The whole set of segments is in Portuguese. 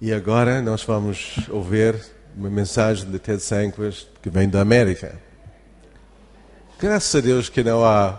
E agora nós vamos ouvir uma mensagem de Ted Sanquas que vem da América. Graças a Deus que não há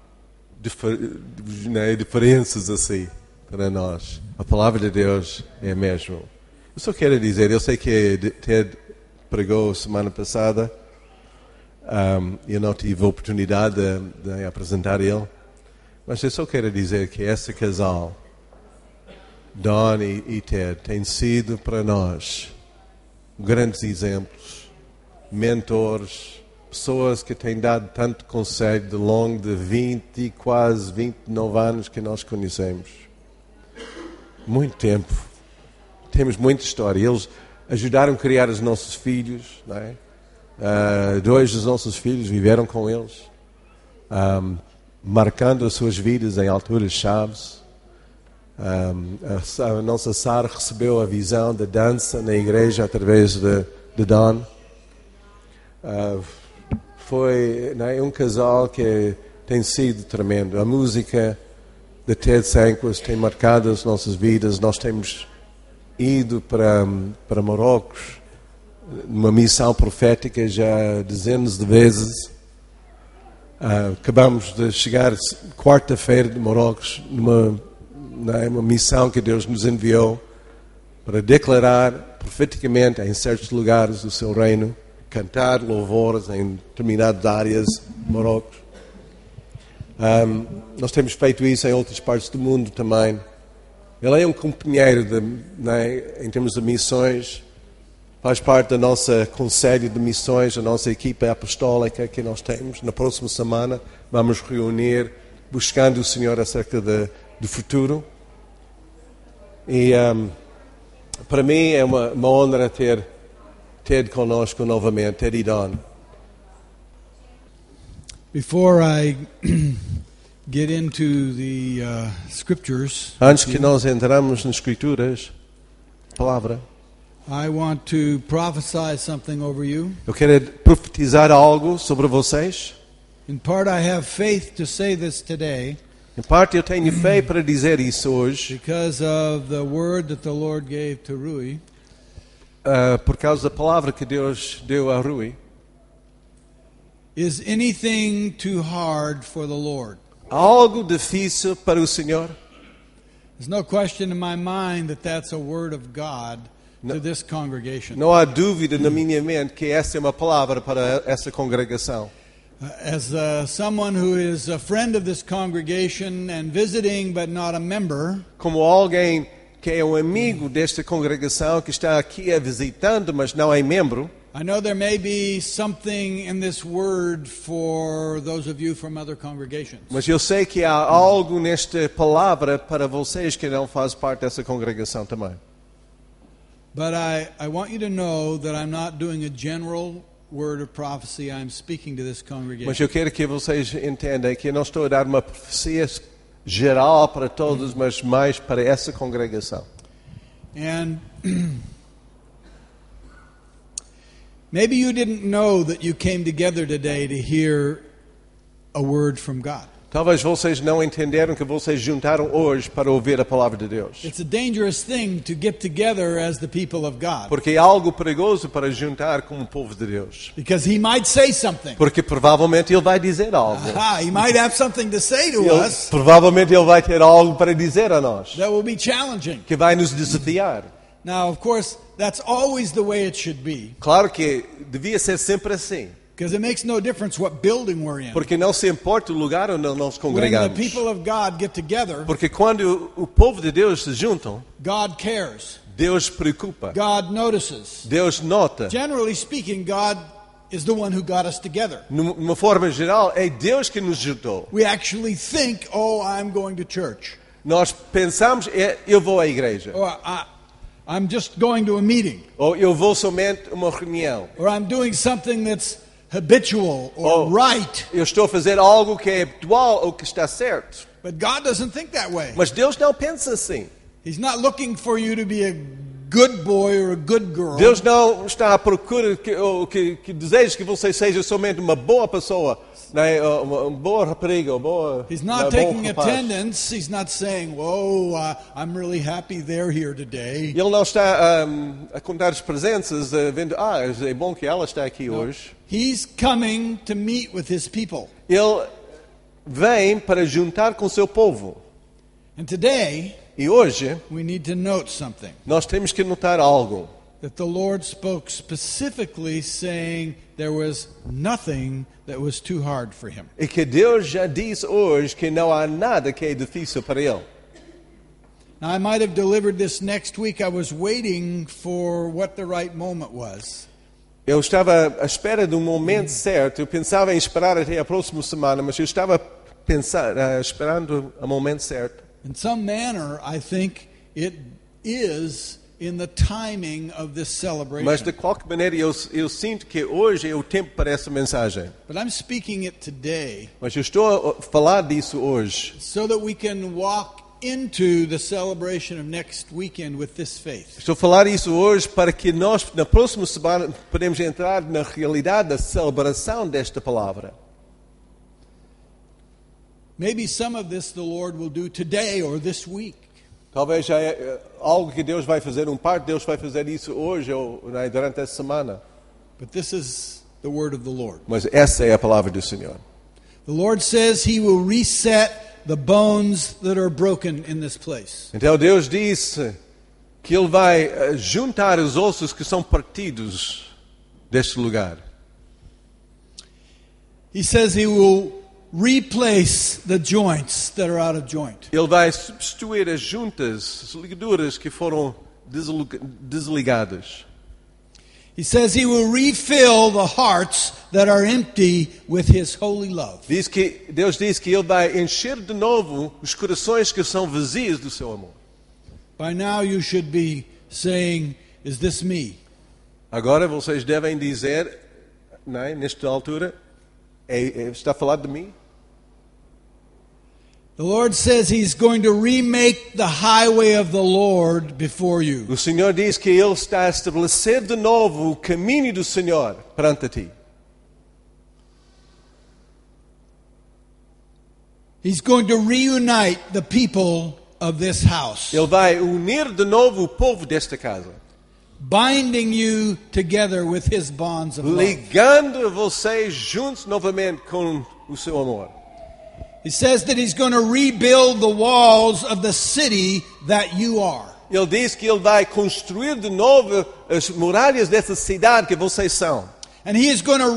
diferenças assim para nós. A palavra de Deus é a mesma. Eu só quero dizer, eu sei que Ted pregou semana passada, eu não tive a oportunidade de apresentar ele, mas eu só quero dizer que esse casal, Don e Ted, tem sido para nós grandes exemplos, mentores, pessoas que têm dado tanto conselho de longo de 20, quase 29 anos que nós conhecemos. Muito tempo. Temos muita história. Eles ajudaram a criar os nossos filhos, não é? 2 dos nossos filhos viveram com eles, marcando as suas vidas em alturas chaves. A nossa Sara recebeu a visão da dança na igreja através de Don. Foi um casal que tem sido tremendo. A música de Ted Sanquas tem marcado as nossas vidas. Nós temos ido para Marrocos numa missão profética já dezenas de vezes. Acabamos de chegar quarta-feira de Marrocos uma missão que Deus nos enviou para declarar profeticamente em certos lugares o seu reino, cantar louvores em determinadas áreas de Marrocos. Nós temos feito isso em outras partes do mundo também. Ele é um companheiro em termos de missões, faz parte da nossa conselho de missões, da nossa equipa apostólica que nós temos. Na próxima semana vamos reunir buscando o Senhor acerca do futuro. E para mim é uma honra ter Ted conosco novamente, Ted e Don. Before I get into the scriptures, Antes que nós entramos nas Escrituras, palavra, I want to prophesy something over you. eu quero profetizar algo sobre vocês. In part, I have faith to say this today Em parte eu tenho fé para dizer isso hoje, because of the word that the Lord gave to Rui. por causa da palavra que Deus deu a Rui. Is anything too hard for the Lord? Algo difícil para o Senhor? There's no question in my mind that that's a word of God to this congregation. Não há dúvida na minha mente que essa é uma palavra para essa congregação. As someone who is a friend of this congregation and visiting but not a member, Como alguém que é um amigo desta congregação, que está aqui visitando, mas não é membro, I know there may be something in this word for those of you from other congregations. mas eu sei que há algo nesta palavra para vocês que não fazem parte dessa congregação também. But I want you to know that I'm not doing a general word of prophecy. I'm speaking to this Mas congregation. eu quero que vocês entendam que eu não estou a dar uma profecia geral para todos, mas mais para essa congregação. And maybe you didn't know that you came together today to hear a word from God. Talvez vocês não entenderam que vocês juntaram hoje para ouvir a palavra de Deus. It's a dangerous thing to get together as the people of God, Porque é algo perigoso para juntar com o povo de Deus. because He might say something. Porque provavelmente ele vai dizer algo. He might have something to say to us Provavelmente ele vai ter algo para dizer a nós, that will be challenging. que vai nos desafiar. Now, of course, that's always the way it should be, Claro que devia ser sempre assim. because it makes no difference what building we're in. Porque não se importa o lugar onde nós When the congregamos. people of God get together, Porque quando o povo de Deus se juntam, God cares. Deus preocupa. God notices. Deus nota. Generally speaking, God is the one who got us together. Numa forma geral, é Deus que nos juntou. We actually think, oh, I'm going to church. Nós pensamos, eu vou à igreja. Or I'm just going to a meeting. Ou eu vou somente a uma reunião. Or I'm doing something that's habitual or right. Eu estou a fazer algo que é habitual ou que está certo. But God doesn't think that way. Mas Deus não pensa assim. He's not looking for you to be a good boy or a good girl. Deus não está à procura que deseja que você seja somente uma boa pessoa, né? Uma boa rapariga, He's not taking attendance. He's not saying, "Whoa, I'm really happy they're here today." Ele não está a contar as presenças, vendo, é bom que ela está aqui hoje. He's coming to meet with his people. Ele vem para juntar com o seu povo. And today, E hoje, we need to note something. nós temos que notar algo. That the Lord spoke specifically saying there was nothing that was too hard for him. E que Deus já disse hoje que não há nada que é difícil para Ele. Now, I might have delivered this next week. I was waiting for what the right moment was. Eu estava à espera do momento certo. Eu pensava em esperar até a próxima semana, mas eu estava esperando o momento certo. In some manner, I think it is in the timing of this celebration. Mas de qualquer maneira eu sinto que hoje é o tempo para essa mensagem. But I'm speaking it today Mas eu estou a falar disso hoje, so that we can walk into the celebration of next weekend with this faith. estou a falar isso hoje para que nós na próxima semana podemos entrar na realidade da celebração desta palavra. Maybe some of this the Lord will do today or this week. Talvez já é algo que Deus vai fazer, parte de Deus vai fazer isso hoje ou durante essa semana. But this is the word of the Lord. Mas essa é a palavra do Senhor. The Lord says he will reset the bones that are broken in this place. Então Deus disse que Ele vai juntar os ossos que são partidos deste lugar. He says he will replace the joints that are out of joint. Ele vai substituir as juntas, as ligaduras que foram desligadas. He says he will refill the hearts that are empty with his holy love. Deus diz que Ele vai encher de novo os corações que são vazios do seu amor. By now you should be saying, is this me? Agora vocês devem dizer, nesta altura, está a falar de mim? The Lord says he's going to remake the highway of the Lord before you. O Senhor diz que Ele está a estabelecer de novo o caminho do Senhor perante ti. He's going to reunite the people of this house, Ele vai unir de novo o povo desta casa, binding you together with his bonds of love. ligando vocês juntos novamente com o seu amor. He says that he's going to rebuild the walls of the city that you are. Ele diz que Ele vai construir de novo as muralhas dessa cidade que vocês são. And he is going to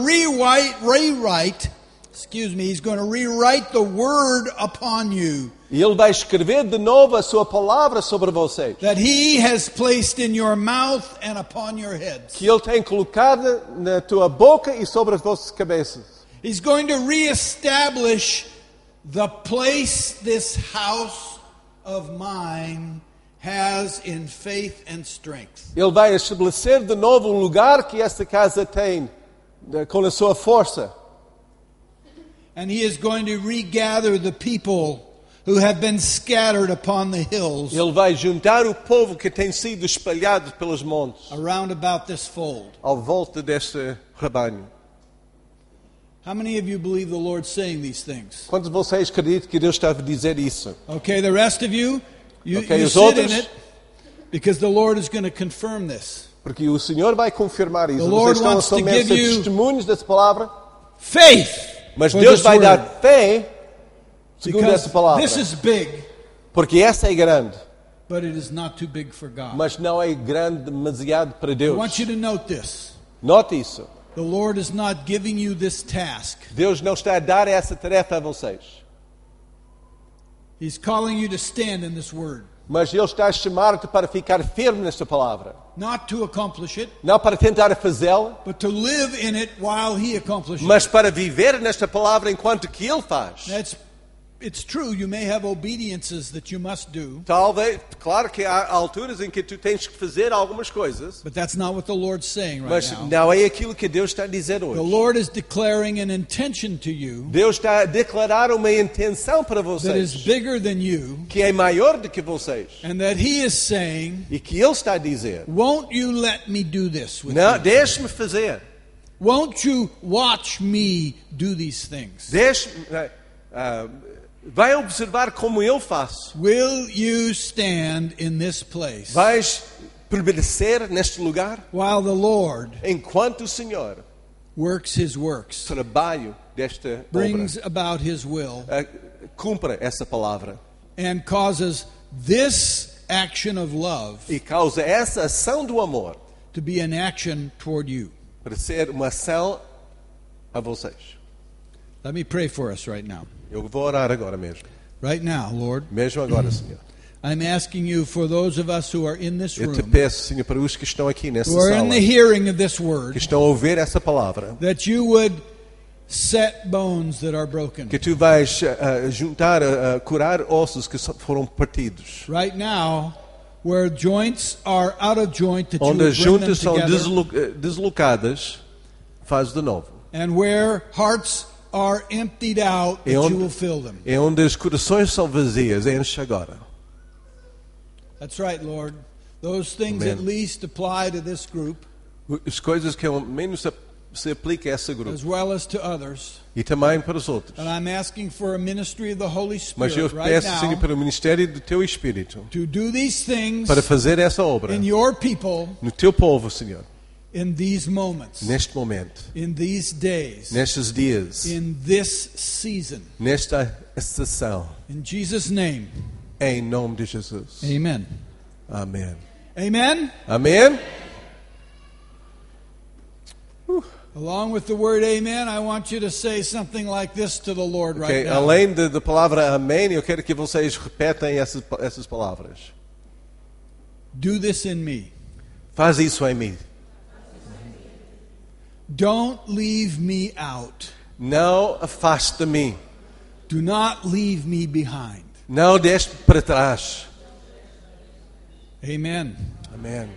he's going to rewrite the word upon you E Ele vai escrever de novo a sua palavra sobre vocês, that he has placed in your mouth and upon your heads. que Ele tem colocado na tua boca e sobre as vossas cabeças. He's going to reestablish the place this house of mine has in faith and strength. Ele vai estabelecer de novo o lugar que esta casa tem com a sua força. And he is going to regather the people who have been scattered upon the hills Ele vai juntar o povo que tem sido espalhado pelos montes around about this fold. à volta deste rebanho. How many of you believe the Lord saying these things? Quantos de vocês acreditam que Deus está a dizer isso? Okay, the rest of you, you os sit outros? in it because the Lord is going to confirm this. Porque o Senhor vai confirmar isso. The Lord Vocês estão wants to somente a give ser you testemunhos dessa palavra. Faith. Mas for Deus this vai word. dar fé segundo Because essa palavra. this is big, Porque essa é grande. but it is not too big for God. Mas não é grande demasiado para I Deus. want you to note this. Note isso. The Lord is not giving you this task. Deus não está a dar essa tarefa a vocês. He's calling you to stand in this word. Mas Ele está a chamar-te para ficar firme nesta palavra. Not to accomplish it, Não para tentar fazê-la, but to live in it while He accomplishes it. mas para viver nesta palavra enquanto que Ele faz. That's it's true, you may have obediences that you must do, Talvez, claro que há alturas em que tu tens que fazer algumas coisas, but that's not what the Lord's saying right mas now. não é aquilo que Deus está a dizer The hoje. Lord is declaring an intention to you Deus está a declarar uma intenção para that is vocês, bigger than you, que é maior do que vocês. and that He is saying, E que Ele está a dizer, won't you let me do this with não, you? deixe-me fazer. Won't you watch me do these things? Vai observar como eu faço. Will you stand in this place Vais permanecer neste lugar while the Lord enquanto o Senhor works His works, trabalho desta brings obra, about His will, cumpra essa palavra and causes this action of love e causa essa ação do amor to be an action toward you? para ser uma ação a vocês. Let me pray for us right now. Eu vou orar agora mesmo. Right now, Lord, Mesmo agora, Senhor. I'm asking you for those of us who are in this Eu te room, peço, Senhor, para os que estão aqui nessa who are in sala, the hearing of this que word, estão a ouvir essa palavra, that you would set bones that are broken. que tu vais juntar, curar ossos que foram partidos. Right now, where joints are out of joint, that you Onde would as bring them juntas são together, deslocadas, faz de novo. and where hearts are emptied out, that E you will fill them. onde os corações são vazias, enche agora. That's right, Lord. Those things Amen. at least apply to this group, As coisas que ao menos se aplica a esse grupo as well as to others. e também para os outros. And I'm asking for a ministry of the Holy Mas eu Spirit right peço, Senhor, now para o ministério do Teu Espírito, to do these things para fazer essa obra in your people no Teu povo, Senhor, in these moments, neste momento, in these days, nestes dias, in this season. nesta estação, In Jesus' name, em nome de Jesus. amen. Amém. Amen? Amém? Along with the word amen, I want you to say something like this to the Lord right Okay. now. Além da palavra amém, eu quero que vocês repetam essas palavras. Do this in me. Faz isso em mim. Don't leave me out. Não afaste de mim. Do not leave me behind. Não deixe para trás. Amen. Amém.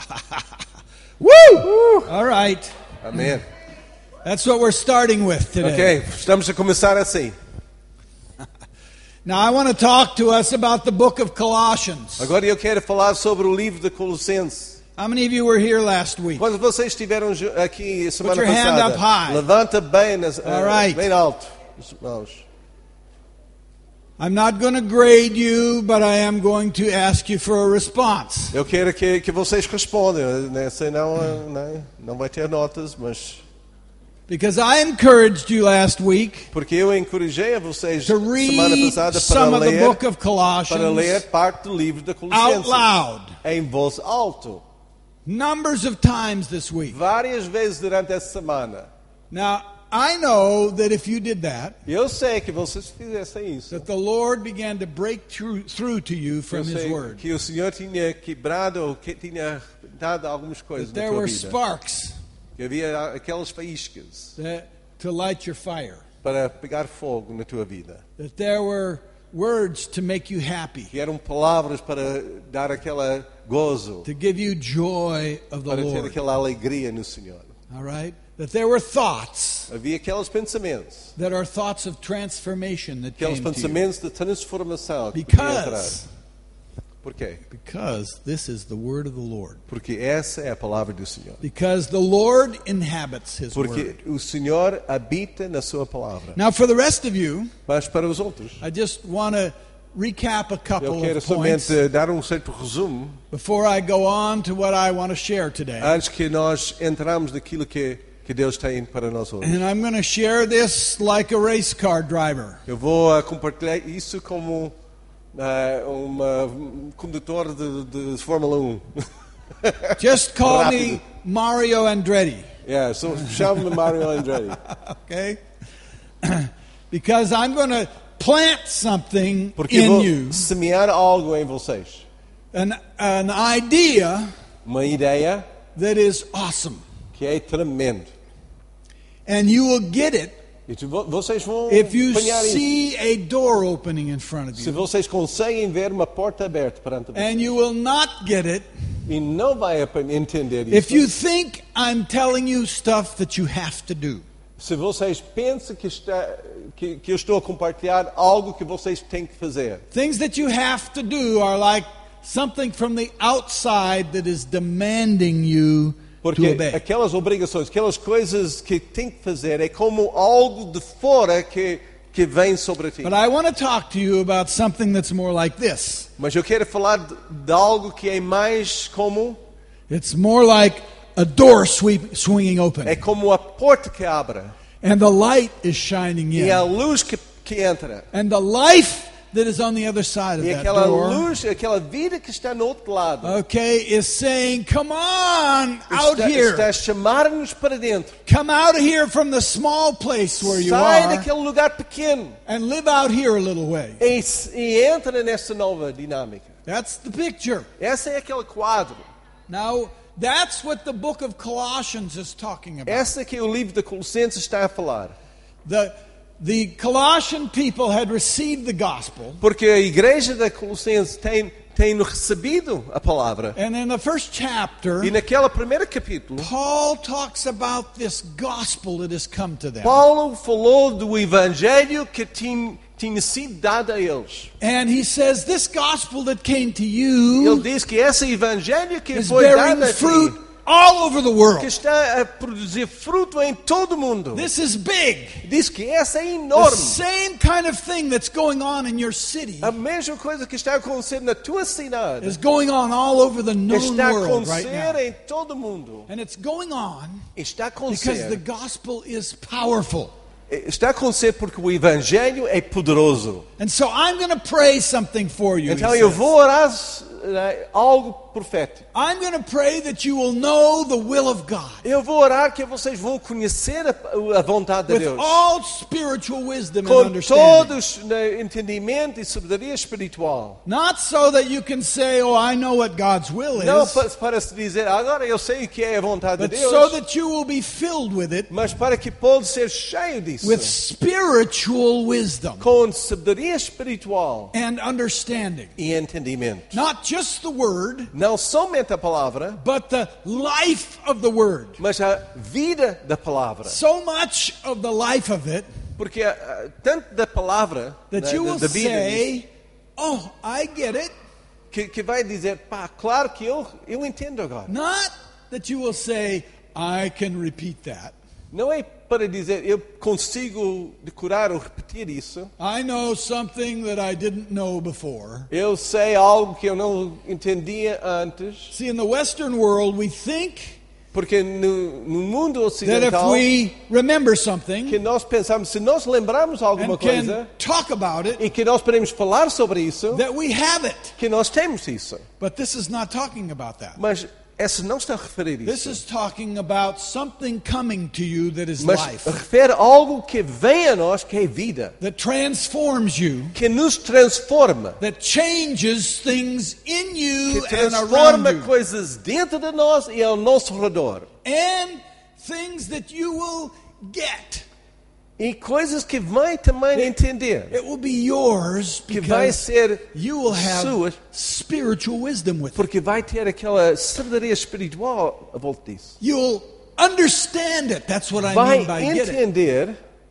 Woo! All right. Amém. That's what we're starting with today. Ok, estamos a começar assim. Now I want to talk to us about the book of Colossians. Agora eu quero falar sobre o livro de Colossenses. How many of you were here last week? Quando vocês estiveram aqui semana Put your hand passada, up high. levanta bem, All right. bem alto as mãos. I'm not going to grade you, but I am going to ask you for a response. Eu quero que vocês respondam, né? Senão não vai ter notas, mas Because I encouraged you last week porque eu encorajei a vocês to semana read passada some of the book of para ler Colossians parte do livro de out Colossenses loud. em voz alta, Numbers of times this week. várias vezes durante essa semana. Now, I know that if you did that, Eu sei que vocês fizessem isso. that the Lord began to break through to you from Eu His sei Word. que o Senhor tinha quebrado ou que tinha dado algumas coisas That na there tua were vida. sparks Que havia aquelas faíscas to light your fire. para pegar fogo na tua vida. That there were words to make you happy. Que eram palavras para dar aquela gozo, To give you joy of the para ter Lord. aquela alegria no Senhor. All right? That there were thoughts Havia aqueles pensamentos, that are thoughts of transformation that aqueles came to you. pensamentos de transformação que podiam entrar. Because Porquê? this is the word of the Lord. Porque essa é a palavra do Senhor. Because the Lord inhabits His Porque word. o Senhor habita na sua palavra. Now, for the rest of you, Mas para os outros, I just want to recap a eu couple quero of points somente dar certo resumo before I go on to what I want to share today. antes que nós entramos naquilo que Deus tem para nós hoje. And I'm going to share this like a race car driver. Eu vou compartilhar isso como um condutor de Fórmula 1. Just call me Rápido. Mario Andretti, Yeah, so chama-me Mario Andretti. okay? Because I'm going to plant something Porque in vou you, semear algo em vocês. an idea Uma ideia that is awesome. que é tremendo. And you will get it E vocês vão if you apanhar isso. see a door opening in front of Se you, vocês conseguem ver uma porta aberta perante vocês and you will not get it, e não vai entender if isso, you think I'm telling you stuff that you have to do, se vocês pensam que eu estou a compartilhar algo que vocês têm que fazer, things that you have to do are like something from the outside that is demanding you to porque obey. aquelas obrigações, aquelas coisas que tem que fazer é como algo de fora que vem sobre ti. But I want to talk to you about something that's more like this. Mas eu quero falar de algo que é mais como, It's more like a door swinging open, é como a porta que abre and the light is shining e a in, luz que entra. and the life that is on the other side of E that aquela door, luz, aquela vida que está no outro lado, okay, is saying, come on out está here. a chamar-nos para dentro. Come out of here from the small place where you Sai are daquele lugar pequeno and live out here a little way. e entra nessa nova dinâmica. That's the picture. Esse é aquele quadro. Now, that's what the book of Colossians is talking about. Esse é que o livro de Colossenses está a falar. The Colossian people had received the gospel, Porque a igreja da Colossenses tem recebido a palavra. and in the first chapter, E naquele primeiro capítulo, Paul talks about this gospel that has come to them. Paulo falou do evangelho que tinha sido dado a eles. And he says, this gospel that came to Ele you diz que esse evangelho que is foi bearing dado a fruit ti, all over the que world. está a produzir fruto em todo o mundo. This is big. Diz que essa é The enorme. same kind of thing that's going on in your city A mesma coisa que está acontecendo na tua cidade is going on all over the known está a world right acontecer now. em todo o mundo. And it's going on Está a because the acontecer. gospel is powerful. Está a acontecer porque o evangelho é poderoso. And so I'm going to pray something for you. Então he eu says. vou orar algo profético. I'm going to pray that you will know the will of God Eu vou orar que vocês vão conhecer a vontade de with Deus. all spiritual wisdom and Com understanding. todos entendimento e sabedoria espiritual. Not so that you can say, oh, I know what God's will Não is, para se dizer, agora eu sei o que é a vontade de but Deus, so that you will be filled with it, mas para que pode ser cheio disso. with spiritual wisdom Com sabedoria espiritual and understanding. e entendimento. Not just the word, Não somente a palavra, but the life of the word. mas a vida da palavra. So much of the life of it Porque tanto da palavra, that you will da vida, say, oh, I get it. que vai dizer, pá, claro que eu entendo agora. Not that you will say, I can repeat that. Não é para dizer, eu consigo decorar ou repetir isso. I know something that I didn't know before. Eu sei algo que eu não entendia antes. See, in the Western world, we think Porque no mundo that if ocidental, we remember que something nós pensamos, se nós lembrarmos alguma and coisa can talk about it, e que nós podemos falar sobre isso, that we have it. que nós temos isso. But this is not talking about that. Mas essa não está a referir This isso. is talking about something coming to you that is Mas life, refere a algo que vem a nós, que é vida. that transforms you, Que nos transforma. that changes things in you Que and around transforma you, coisas dentro de nós e ao nosso redor. and things that you will get. E coisas que vai também entender. It will be yours Que vai because ser you will have suas, spiritual wisdom with it. porque vai ter aquela sabedoria espiritual a volta disso. You'll understand it. That's what I Vai mean by get it. entender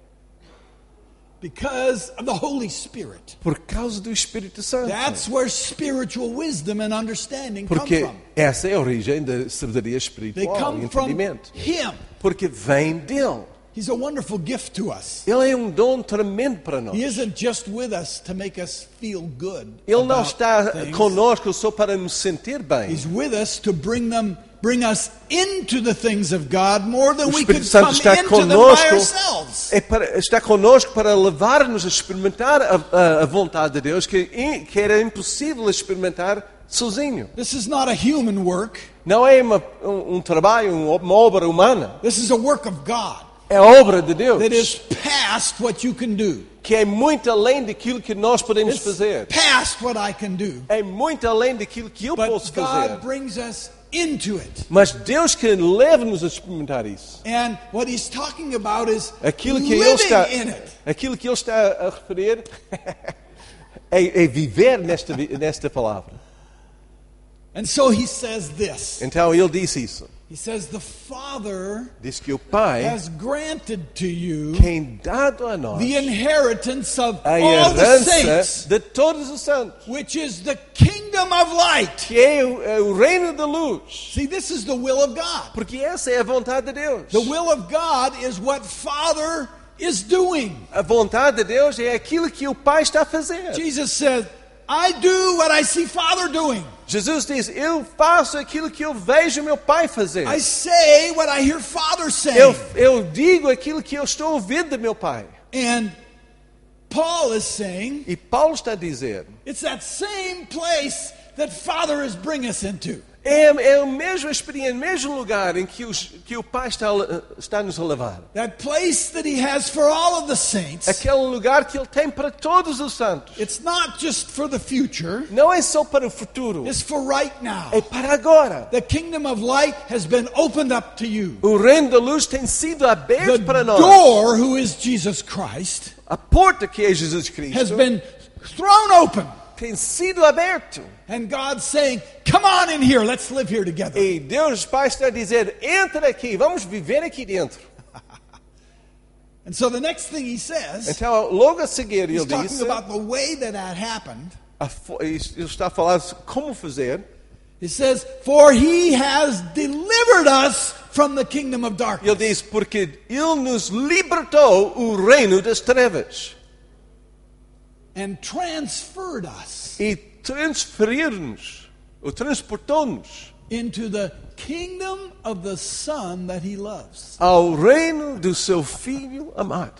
Because of the Holy Spirit. por causa do Espírito Santo. That's where spiritual wisdom and understanding come Porque from. essa é a origem da sabedoria They espiritual e come from entendimento. Him. Porque vem dele. He's a wonderful gift to us. Ele é um dom tremendo para nós. He isn't just with us to make us feel good. Ele não about está things. conosco só para nos sentir bem. He's with us to bring us into the things of God more than O we could Espírito Santo come está into them by conosco, ourselves. está conosco para levar-nos a experimentar a vontade de Deus que era impossível experimentar sozinho. This is not a human work. Não é um trabalho, uma obra humana. This is a work of God É a obra de Deus, that is past what you can do. que é muito além daquilo que nós podemos It's fazer. past what I can do. É muito além daquilo que eu But posso God fazer. brings us into it. Mas Deus que leva-nos a experimentar isso. And what he's talking about is Aquilo que living in it. Aquilo que ele está a referir é viver nesta palavra. And so he says this. Então ele disse isso. He says, the Father Diz que o Pai has granted to you tem dado a nós the inheritance of a all the herança saints, de todos os santos, which is the kingdom of light. que é o reino da luz. See, this is the will of God. Porque essa é a vontade de Deus. The will of God is what Father is doing. A vontade de Deus é aquilo que o Pai está a fazer. Jesus said, I do what I see Father doing. Jesus diz, eu faço aquilo que eu vejo meu Pai fazer. I say what I hear Father saying. Eu digo aquilo que eu estou ouvindo do meu Pai. And Paul is saying, E Paulo está a dizer, it's that same place that Father is bringing us into. é o mesmo experiência, o mesmo lugar em que o Pai está nos a levar. That place that he has for all of the saints. Aquele lugar que Ele tem para todos os santos. It's not just for the future. Não é só para o futuro, It's for right now. é para agora. The kingdom of light has been opened up to you. O reino da luz tem sido aberto The para nós. door, who is Jesus Christ, A porta que é Jesus has Cristo been thrown open. tem sido aberto. And God's saying, come on in here, let's live here together. E Deus Pai está a dizer, entra aqui, vamos viver aqui dentro. And so the next thing he says, Então, logo a seguir, he's ele talking disse, about the way that happened. ele está a falar como fazer. He says, for he has delivered us from the kingdom of darkness. Ele diz, porque Ele nos libertou o reino das trevas. And transferred us E transferiu-nos, ou transportou-nos into the kingdom of the Son that he loves. ao reino do seu Filho amado.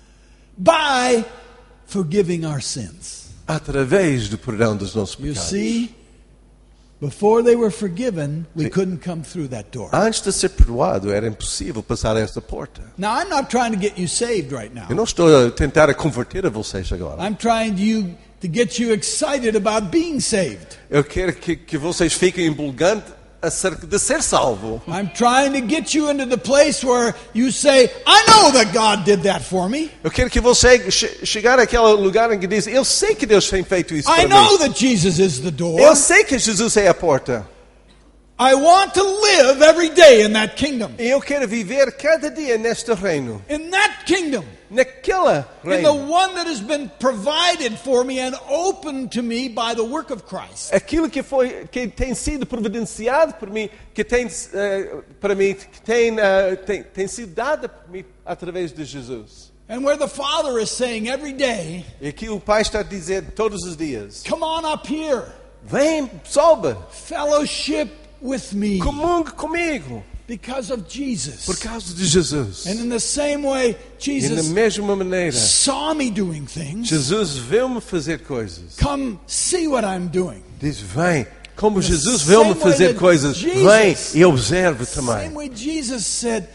By forgiving our sins. Através do perdão dos nossos You pecados. see, before they were forgiven, we couldn't come through that door. Antes de ser perdoado, era impossível passar esta porta. Now, I'm not trying to get you saved right now. Eu não estou a tentar converter a vocês agora. I'm trying to get you excited about being saved. Eu quero que vocês fiquem empolgantes acerca de ser salvo. I'm trying to get you into the place where you say, I know that God did that for me. Eu quero que você chegar àquele lugar em que diz, eu sei que Deus tem feito isso I para know mim. that Jesus is the door. Eu sei que Jesus é a porta. I want to live every day in that kingdom. E eu quero viver cada dia neste reino. In that kingdom. Naquela In the reino. one that has been provided for me and opened to me by the work of Christ. Aquilo que tem sido providenciado por mim, que tem para mim, que tem sido dado por mim através de Jesus. And where the Father is saying every day, E aqui o Pai está a dizer todos os dias, come on up here. vem, sobe, Fellowship with me comungue comigo, because of Jesus. por causa de Jesus. And in the same way, E da Jesus mesma maneira, saw me doing things. Jesus vê-me fazer coisas. Come see what I'm doing. Diz, vem. Como The Jesus vê-me same way fazer that coisas, Jesus- vem e observe Same também. way Jesus said,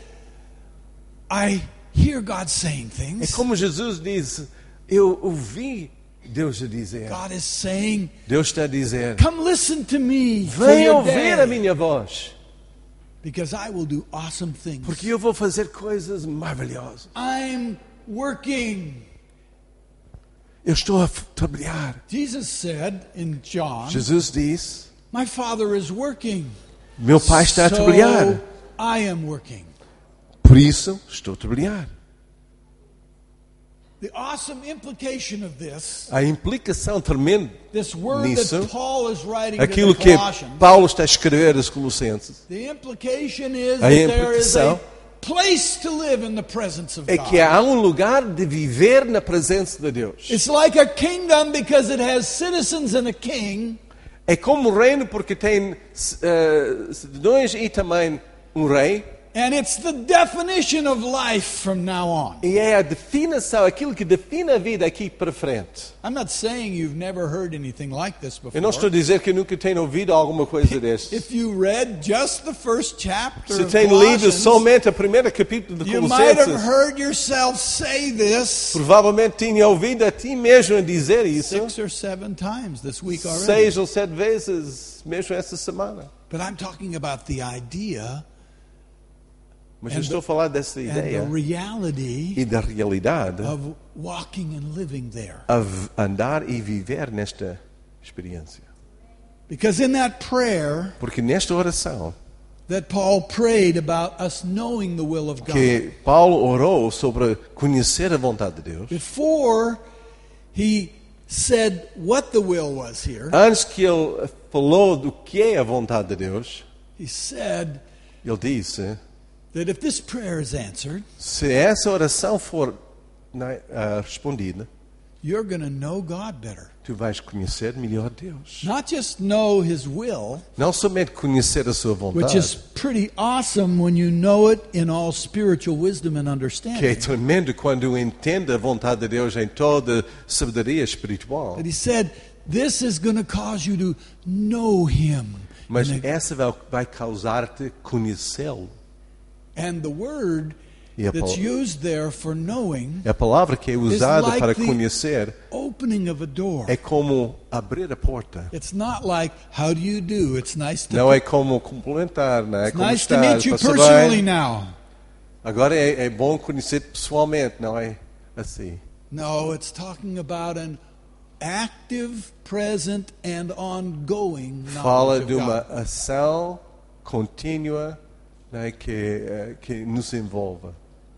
I hear God saying É things. como Jesus diz, eu ouvi Deus a dizer. God is saying, Deus está a dizer, come listen to me for vem your ouvir a day, minha voz, because I will do awesome things. porque eu vou fazer coisas maravilhosas. I'm working. Eu estou a trabalhar. Jesus said in John, Jesus diz, my Father is working. meu Pai está a trabalhar, So I am working. por isso estou a trabalhar. The awesome implication of this, A implicação tremenda this word nisso, that Paul is writing to aquilo the que Colossians, Paulo está a escrever aos Colossenses, the implication is A that there is a implicação place to live in the presence of é God. que há lugar de viver na presença de Deus. It's like a kingdom because it has citizens and a king. É como um reino porque tem cidadãos e também rei. And it's the definition of life from now on. E é a definição, aquilo que define a vida aqui para frente. I'm not saying you've never heard anything like this before. Eu não estou a dizer que nunca tenho ouvido alguma coisa desta. If you read just the first chapter Se of tem lido Colossians, somente o primeiro capítulo de you might have Colossenses, heard yourself say this provavelmente tinha ouvido a ti mesmo a dizer isso 6 or 7 times this week already. 6 ou 7 vezes, mesmo essa semana. But I'm talking about the idea Mas eu estou a falar dessa and ideia the reality e da realidade of walking and living there. a andar e viver nesta experiência. Because in that prayer Porque nesta oração that Paul prayed about us knowing the will of God, que Paulo orou sobre conhecer a vontade de Deus, before he said what the will was here, antes que ele falou do que é a vontade de Deus, he said ele disse: that if this prayer is answered, se essa oração for respondida, you're going to know God better. tu vais conhecer melhor Deus. Not just know His will, Não somente conhecer a sua which is vontade, pretty awesome when you know it in all spiritual wisdom and que é understanding. tremendo quando entende a vontade de Deus em toda sabedoria espiritual. But he said, this is going to cause you to know Him. Mas And essa vai causar-te conhecê-lo. And the word E a that's pal- used there for knowing, A palavra que é usada like para the- conhecer opening of a door. é como abrir a porta. It's not like, how do you do? It's nice to, Não é como complementar, não é it's como nice to estar, meet you passou personally bem. now. Agora é bom conhecer pessoalmente, não é assim. No, it's talking about an active, present, and ongoing Fala knowledge de of uma God. ação contínua, não é, que nos envolva.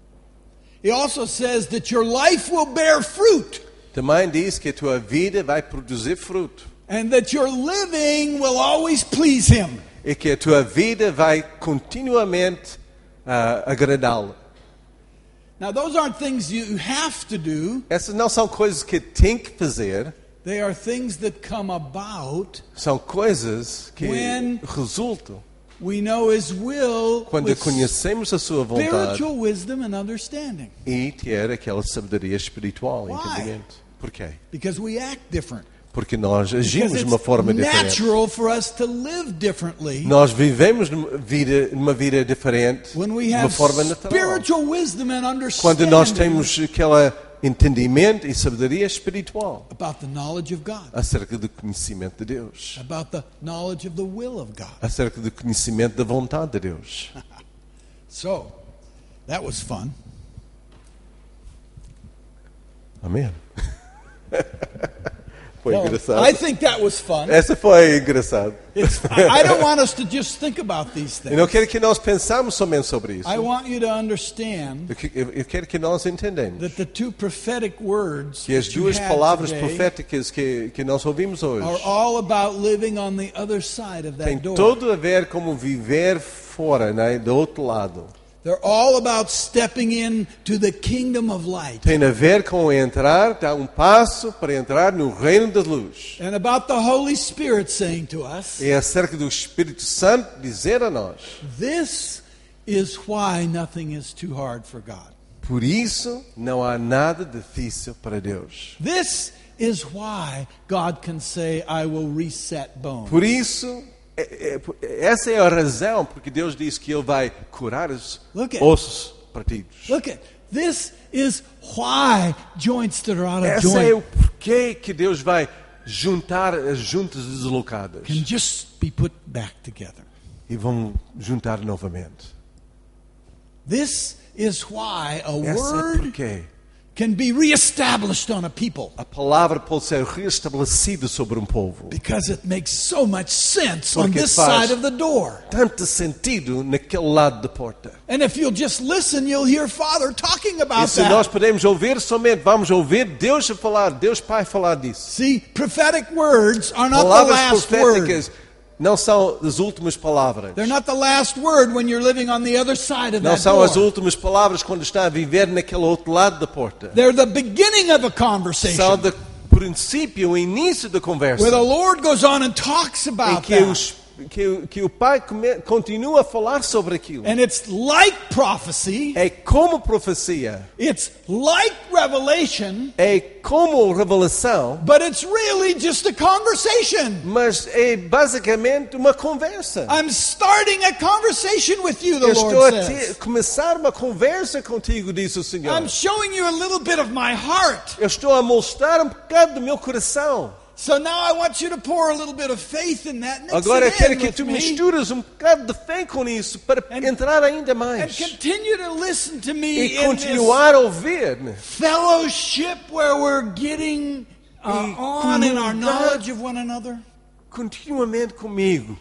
He also says that your life will bear fruit, Também diz que a tua vida vai produzir fruto and that your living will always please Him. e que a tua vida vai continuamente agradá-lo. Now, those aren't things you have to do. Essas não são coisas que tem que fazer, They are things that come about. são coisas que When- resultam We know His will quando with conhecemos a sua vontade spiritual wisdom and understanding, e ter aquela sabedoria espiritual, Why? entendimento. Por quê? because we act different. Porque nós Because agimos de uma forma it's diferente. natural for us to live differently Nós vivemos numa vida diferente, when we de uma have forma natural. spiritual wisdom and Quando nós understanding temos aquele entendimento e sabedoria espiritual about the knowledge of God, acerca do conhecimento de Deus, about the knowledge of the will of God. acerca do conhecimento da vontade de Deus. So, that was fun. Amém. Foi Well, engraçado. I think that was fun. Essa foi engraçado. I don't want us to just think about these Eu não things. quero que nós pensamos somente sobre isso. I want you to understand Eu quero que nós entendamos that the two prophetic words que as that you duas had palavras today proféticas que nós ouvimos hoje are all about living on the other side of têm that door. tudo a ver com viver fora, né, do outro lado. They're all about stepping into the kingdom of light Tem a ver com entrar, dar passo para entrar no reino da luz. and about the Holy Spirit saying to us, É acerca do Espírito Santo dizer a nós: this is why nothing is too hard for God. por isso não há nada difícil para Deus. This is why God can say, I will reset bones. Por isso, essa é a razão porque Deus diz que Ele vai curar os Look at- ossos partidos. Look at this is why joints that are out of Esse é joint o porquê que Deus vai juntar as juntas deslocadas can just be put back together. e vão juntar novamente. This is why a Esse é word porquê can be reestablished on a people, a palavra pode ser reestabelecida sobre um povo. because it makes so much sense on Porque this faz- side of the door. Tanto sentido naquele lado da porta. And if you'll just listen, you'll hear Father talking E about se nós that. podemos ouvir somente, vamos ouvir Deus a falar, Deus Pai falar disso. See, prophetic words are not the Palavras last word. proféticas não são as últimas palavras. They're not the last word when you're living on the other side of Não that são as door. últimas palavras quando está a viver naquele outro lado da porta. They're the beginning of a São conversation do princípio, o início da conversa. where the Lord goes on and talks Em about que, that. que o Pai continua a falar sobre aquilo. And it's like prophecy, É como profecia. it's like revelation, É como revelação. but it's really just a conversation. Mas é basicamente uma conversa. I'm starting a conversation with you, the Eu estou Lord a says. começar uma conversa contigo, disse o Senhor. I'm showing you a little bit of my heart. Eu estou a mostrar um bocado do meu coração. So now I want you to pour a little bit of faith in that. Mix Agora eu it quero in que with tu me, misturas bocado de fé com isso para entrar ainda and mais continue to listen to me e in this continuar a ouvir-me. fellowship where we're getting on in our comunidade. knowledge of one another. Continuamente comigo.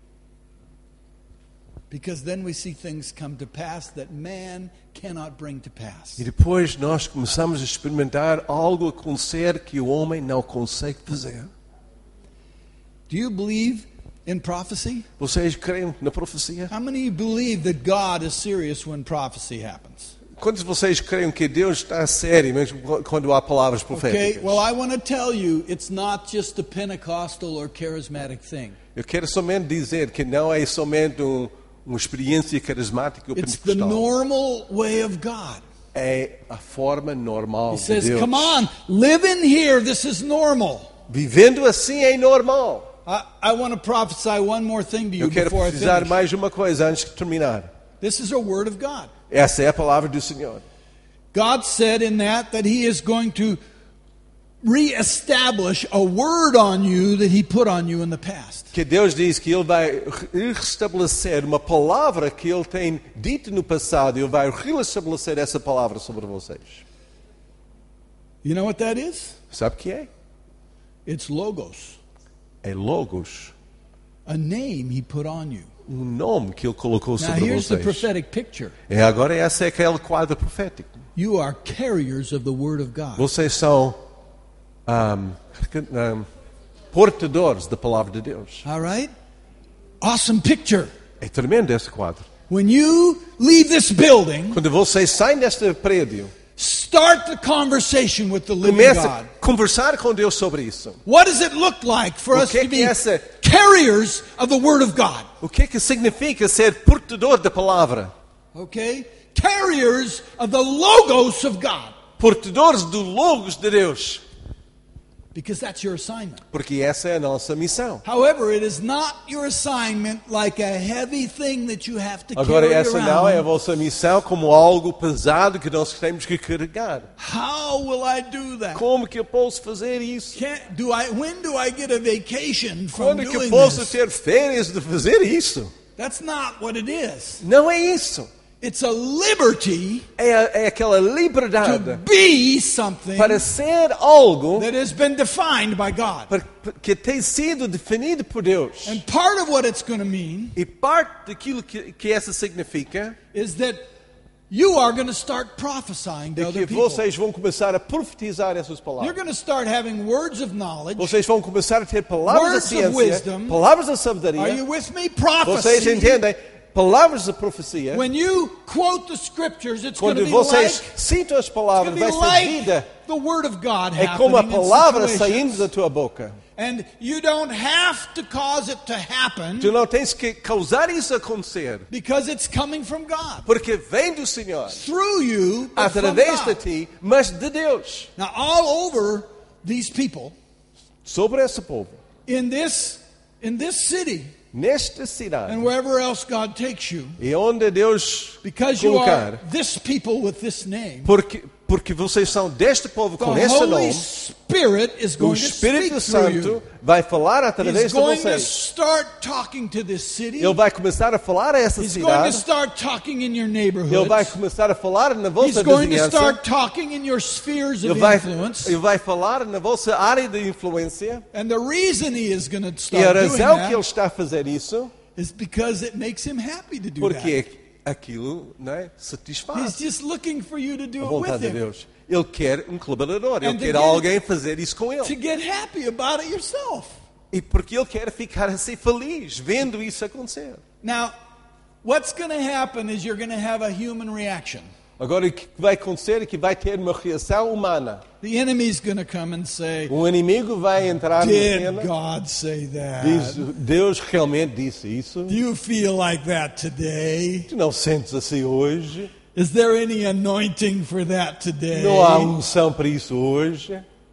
Because then we see things come to pass that man cannot bring to pass. E depois nós começamos a experimentar algo acontecer que o homem não consegue fazer. Do you believe in prophecy? Vocês creem na profecia? How many of you believe that God is serious when prophecy happens? Quantos de vocês creem que Deus está a sério mesmo quando há palavras Okay, proféticas? well, I want to tell you, it's not just a Pentecostal or charismatic thing. Eu quero somente dizer que não é somente uma experiência carismática ou It's the pentecostal. normal way of God. É a forma normal He de says, Deus. come on, live in here, this is normal. Vivendo assim é normal. I want to prophesy one more thing to you Eu quero before I precisar finish. mais uma coisa antes de terminar. This is a word of God. Essa é a palavra do Senhor. God said in that He is going to reestablish a word on you that He put on you in the past. Que Deus diz que Ele vai restabelecer uma palavra que Ele tem dito no passado. Ele vai restabelecer essa palavra sobre vocês. You know what that is? Sabe o que é? It's logos, É Logos. a name He put on you. Nome que Ele colocou Now sobre here's the vocês. prophetic picture. E agora esse é aquele quadro profético. You are carriers of the word of God. Vocês são portadores da palavra de Deus. All right? Awesome picture. É tremendo esse quadro. When you leave this building, Quando vocês saem deste prédio, start the conversation with the living comece God. a conversar com Deus sobre isso. What does it look like for O us que é to que be essa- carriers of the word of God? O que significa ser portador da palavra? Okay? Carriers of the logos of God. Portadores do Logos de Deus. Because that's your assignment. Porque essa é a nossa missão. However, it is not your assignment like a heavy thing that you have to Agora carry essa não é a around. vossa missão como algo pesado que nós temos que carregar. How will I do that? Como que eu posso fazer isso? When do I get a vacation from Quando é que eu doing posso this? ter férias de fazer isso? That's not what it is. Não é isso. It's a liberty É aquela liberdade to be something para ser algo that has been defined by God. que tem sido definido por Deus. And part of what it's going to mean E parte daquilo que essa significa is that you are going to start prophesying to é que other people. vocês vão começar a profetizar essas You're palavras. going to start having words of knowledge. Vocês vão começar a ter palavras Words da of ciência, wisdom. palavras da Are sabedoria. you with me? Vocês Prophecy. entendem? Palavras da profecia. When you quote the scriptures, it's going to Quando be vocês like, citam as it's palavras, going to vai be ser like vida. the word of God É como a happening in palavra situations. saindo da tua boca. And you don't have to cause it to happen Tu não tens que causar isso acontecer. because it's coming from God. Porque vem do Senhor. Through you, but from Através de God. ti, mas de Deus. Now, all over these people Sobre esse povo. in this city Nesta cidade. and wherever else God takes you, E onde Deus because you colocar. are this people with this name, Porque vocês são deste povo the com esse Holy nome. Spirit is O going to speak Espírito through you. Santo vai falar através He's de going to vocês. start talking to this city. Ele vai começar a falar a essa He's going to cidade. start talking in your Ele neighborhoods. vai começar a falar na He's vossa going to vizinhança. start talking in your spheres Ele of vai, influence. ele vai falar na vossa área de influência. And the reason he is going to E a start doing razão que ele that está a fazer isso, is because it makes him happy to do porque that. aquilo, não é, He's satisfaz just looking for you to a do it vontade with de him. Deus. Ele quer um colaborador, And ele to quer get- alguém fazer isso com To ele. get happy about it yourself. E porque ele quer ficar assim feliz vendo isso acontecer. Now, what's going to happen is you're going to have a human reaction. Agora o que vai acontecer é que vai ter uma reação humana. The enemy's going to come and say, O inimigo vai entrar na did cena. God say that? Diz, Deus realmente disse isso? Do you feel like that today? Tu não sentes assim hoje? Is there any anointing for that today? Não há unção para isso hoje?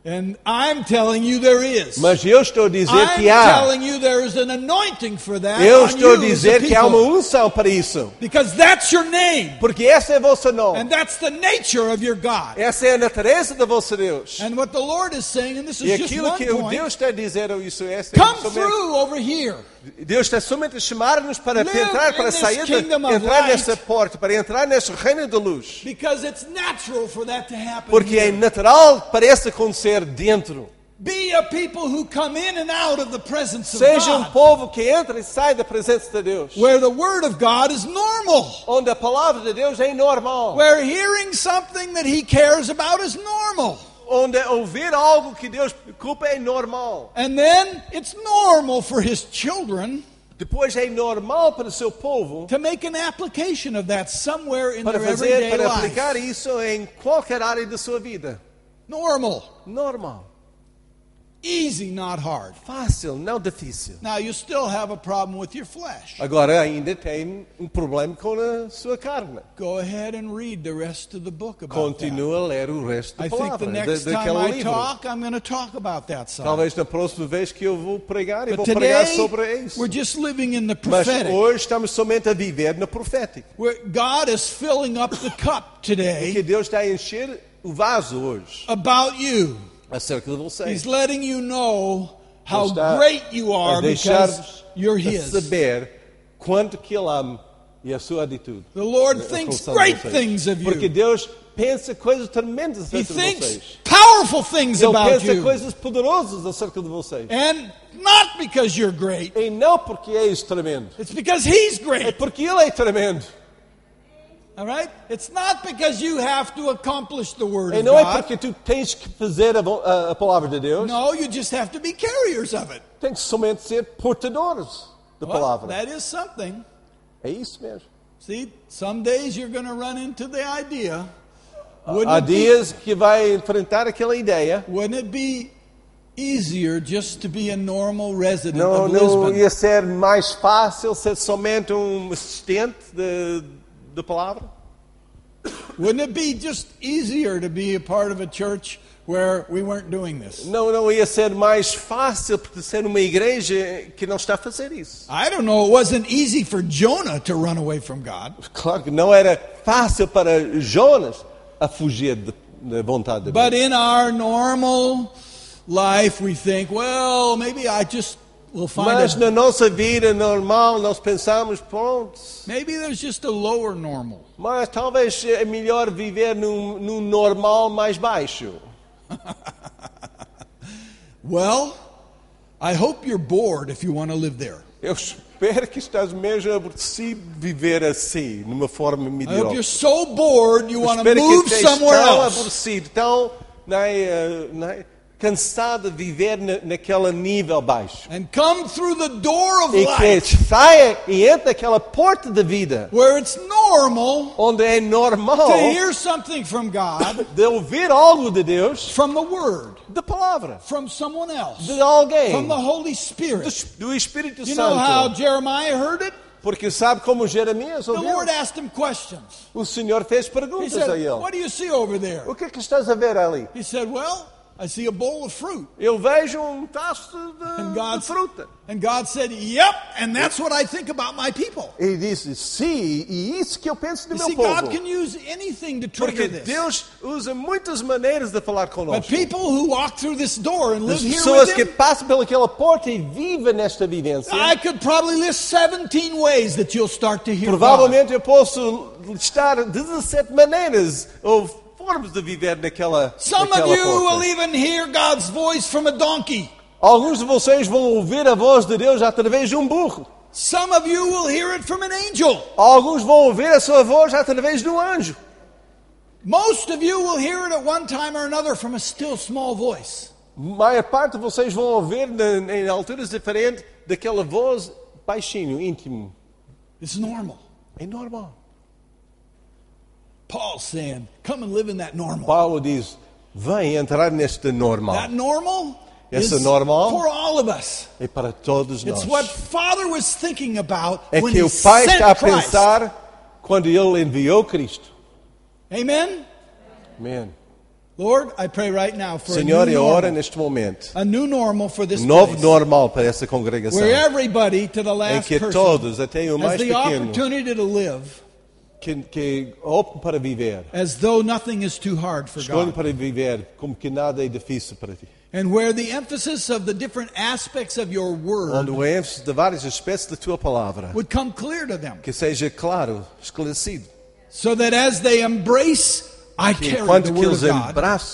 And I'm telling you there is. Mas eu estou a dizer I'm que há. telling you there is an anointing for that Eu on estou a you as a dizer que há uma people. unção para isso. Because that's your name. Porque esse é o vosso nome. And that's the nature of your God. Essa é a natureza do vosso Deus. And what the Lord is saying, and this E is just aquilo one que o point, Deus está a dizer, isso é come somente, through over here. Deus está somente a chamar-nos para Live entrar, para in this sair, kingdom of entrar light. nessa porta, para entrar nesse reino de luz. Because it's natural for that to happen Porque é here. natural para isso acontecer dentro. Be a people who come in and out of the presence of Seja God. povo que entra e sai da presença de Deus. Where the Word of God is normal. Onde a palavra de Deus é normal. Where hearing something that He cares about is normal. Onde ouvir algo que Deus preocupa é normal. And then it's normal for His children Depois é normal para o seu povo to make an application of that somewhere in para their fazer, everyday para life. aplicar isso em qualquer área da sua vida. Normal. Normal. Easy, not hard. Fácil, não difícil. Now, you still have a problem with your flesh. Agora ainda tem problema com a sua carne. Go ahead and read the rest of the book about Continua a ler o resto that. da I think palavra, the next time daquele I livro. talk, I'm going to talk about that some. Talvez na próxima vez que eu vou pregar, eu But vou pregar today, sobre isso. we're just living in the Mas prophetic. hoje estamos somente a viver no profético. Where God is filling up the cup Que today Deus está a encher o vaso hoje about you. acerca de vocês. He's letting you know how Está great you a are deixar-vos because you're a His. saber quanto que Ele ama e a sua atitude. The Lord A thinks relação de great vocês. things of Porque you. Deus pensa coisas tremendas He acerca de thinks vocês. powerful things Ele about pensa you. coisas poderosas acerca de vocês. And not because you're great. E não porque és tremendo. It's because He's É great. porque Ele é tremendo. All right? It's not because you have to accomplish the Word E of não é God. porque tu tens que fazer a palavra de Deus. No, you just have to be carriers of it. Tem que somente ser portadores da Well, palavra. that is something. É isso mesmo. See, some days you're going to run into the idea. Há Wouldn't it be- dias que vai enfrentar aquela ideia. Wouldn't it be easier just to be a normal resident Não, of não Lisbon? ia ser mais fácil ser somente assistente da palavra? Wouldn't it be just easier to be a part of a church where we weren't doing this? Não ia ser mais fácil pertencer a uma igreja que não está a fazer isso. I don't know. It wasn't easy for Jonah to run away from God. Claro que não era fácil para Jonas a fugir da vontade de But Deus. in our normal life, we think, well, maybe I just will find Mas a, na nossa vida normal nós pensamos, pronto, maybe there's just a lower normal. mas talvez é melhor viver num normal mais baixo. Well, I hope you're bored if you want to live there. Eu espero que estás mesmo aborrecido de viver assim, numa forma I hope mediocre. you're so bored you Eu want to espero que move estejas somewhere tão else. aborrecido, tão cansado de viver naquele nível baixo. And come through the door of E que light saia e entre naquela porta da vida, where it's normal onde é normal to hear something from God, de ouvir algo de Deus, from the Word, da palavra, from someone else, de alguém, from the Holy Spirit. do Espírito You know how Santo. Jeremiah heard it? Porque sabe como Jeremias The ouviu? Lord asked him questions. O Senhor fez He perguntas a said, ele. what do you see over there? O que é que estás a ver ali? He said, well, I see a bowl of fruit. Eu vejo taço And de God, fruta. and God said, yep, and that's what I think about my people. E disse, sim, e isso que eu penso do You meu see, povo. God can use anything to Porque trigger this. Deus usa muitas maneiras de falar But conosco. people who walk through this door and live As here pessoas with que Him, passam pelaquela porta e vivem nesta vivência, I could probably list 17 ways that you'll start to hear God. provavelmente eu posso listar 17 maneiras ou formas de viver naquela Some of naquela you porta. will even hear God's voice from a donkey. Alguns de vocês vão ouvir a voz de Deus através de um burro. Some of you will hear it from an angel. Alguns vão ouvir a sua voz através de um anjo. Most of you will hear it at one time or another from a still small voice. A maior parte de vocês vão ouvir em alturas diferentes daquela voz baixinho, íntimo. It's normal. É normal. Paul's saying, come and live in that normal. Paulo diz, vem entrar neste normal. That normal Esse is normal for all of us. É para todos nós. It's what Father was thinking about É when que He o Pai sent está a Christ. pensar quando Ele enviou Cristo. Amen? Amém. Lord, I pray right now for Senhor, a new eu oro normal, neste momento. a new normal for this Novo place, normal para essa congregação. where everybody, to the Em last que person, todos, até o has mais the pequeno, opportunity to live que optam para viver. as though nothing is too hard for Escolhem God. para viver como que nada é difícil para ti. And where the emphasis of the different aspects of your word Onde o ênfase de vários aspectos da tua palavra, would come clear to them, que seja claro, esclarecido. so that as they embrace, I Que carry enquanto the que word eles of God.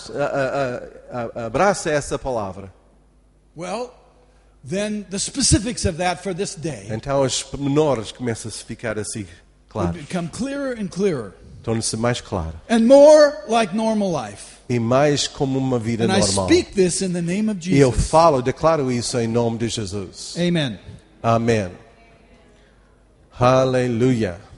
abraçam essa palavra, Well, then the specifics of that for this day então os menores começam a ficar assim would claros. become clearer and clearer, Torna-se mais claro. and more like normal life. E mais como uma vida And I normal. speak this in the name of E eu Jesus. falo, declaro isso em nome de Jesus. Amen. Amém. Aleluia.